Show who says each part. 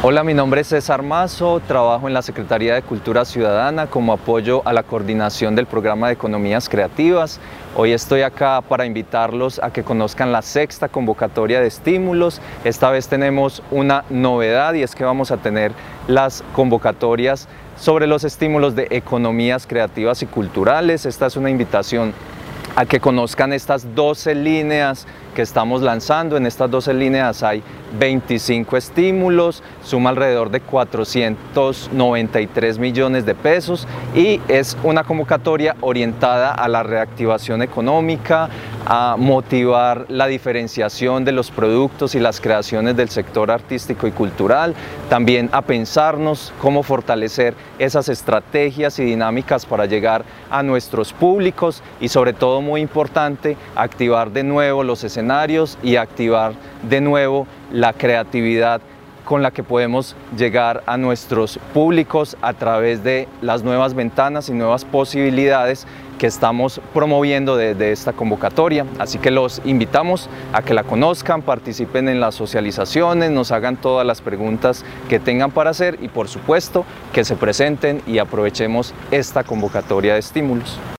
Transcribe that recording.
Speaker 1: Hola, mi nombre es César Mazo, trabajo en la Secretaría de Cultura Ciudadana como apoyo a la coordinación del programa de Economías Creativas. Hoy estoy acá para invitarlos a que conozcan la sexta convocatoria de estímulos. Esta vez tenemos una novedad y es que vamos a tener las convocatorias sobre los estímulos de economías creativas y culturales. Esta es una invitación a que conozcan estas 12 líneas que estamos lanzando. En estas 12 líneas hay 25 estímulos, suma alrededor de 493 millones de pesos y es una convocatoria orientada a la reactivación económica, a motivar la diferenciación de los productos y las creaciones del sector artístico y cultural, también a pensarnos cómo fortalecer esas estrategias y dinámicas para llegar a nuestros públicos y, sobre todo, muy importante, activar de nuevo los escenarios y activar de nuevo la creatividad con la que podemos llegar a nuestros públicos a través de las nuevas ventanas y nuevas posibilidades que estamos promoviendo desde esta convocatoria. Así que los invitamos a que la conozcan, participen en las socializaciones, nos hagan todas las preguntas que tengan para hacer y, por supuesto, que se presenten y aprovechemos esta convocatoria de estímulos.